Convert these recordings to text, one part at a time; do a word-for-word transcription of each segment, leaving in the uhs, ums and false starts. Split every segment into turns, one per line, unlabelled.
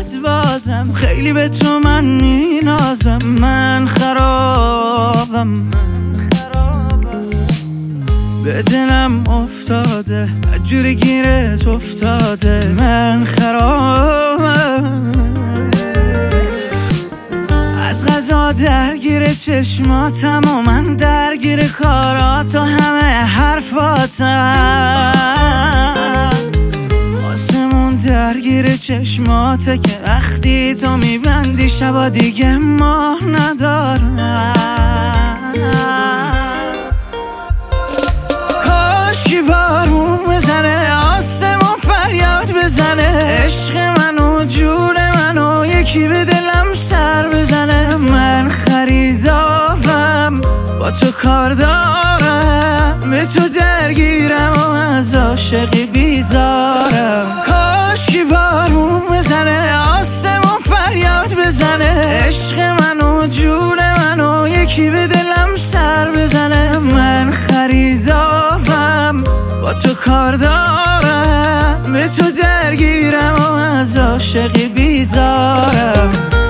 دلت بازم، خیلی به تو من مینازم. من خرابم، به دلم افتاده جوری گیرت افتاده. من خرابم، از غذا درگیر چشماتم و من درگیر کارات و همه حرفاتم. آسمون درگیر چشماته که وقتی تو میبندی شبا دیگه ماه ندارم. کاشکی بارون بزنه، آسمون فریاد بزنه، عشق منو جون منو یکی به دلم سر بزنه. من خریدارم، با تو کار دارم، به تو درگیرم و از عاشقی بیزارم. کاشکی بارون بزنه، آسمون فریاد بزنه، عشق منو جون منو یکی به دلم سر بزنه. من خریدارم، با تو کار دارم، به تو درگیرم و از عاشقی بیزارم.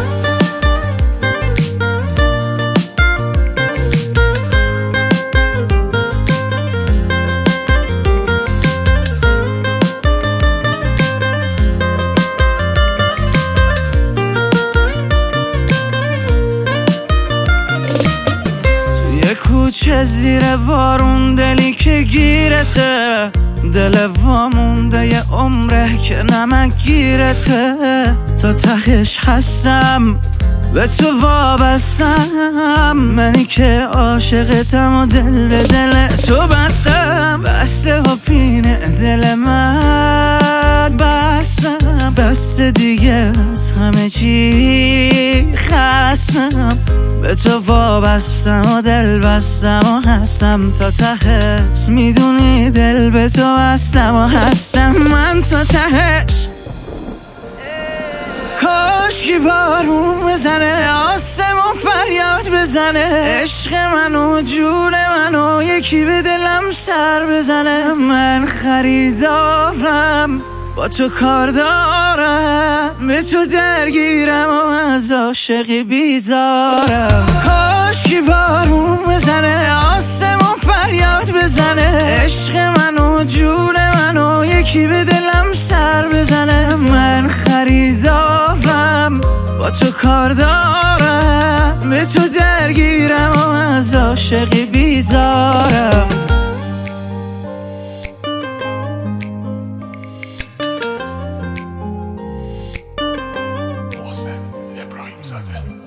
کوچه زیر بارون دلی که گیرته، دل وامونده یه عمره که نمک گیرته. تا تهش هستم، به تو وابستم، منی که عاشقتم و دل به دل تو بستم. بسته و پینه دل من بستم، بسته دیگه از همه چی خستم. به تو وابستم و دل بستم و هستم تا تهش، میدونی دل به تو بستم و هستم من تا تهش. کاشکی بارون بزنه، آسمون فریاد بزنه، عشق منو جون منو یکی به دلم سر بزنه. من خریدارم، با تو کار دارم، به تو درگیرم و از عاشقی بیزارم. کاشکی بارون بزنه، آسمون فریاد بزنه، عشق منو جون منو یکی به دلم سر بزنه. من خریدارم، با تو کار دارم، به تو درگیرم و از عاشقی بیزارم.
ابراهیم زاده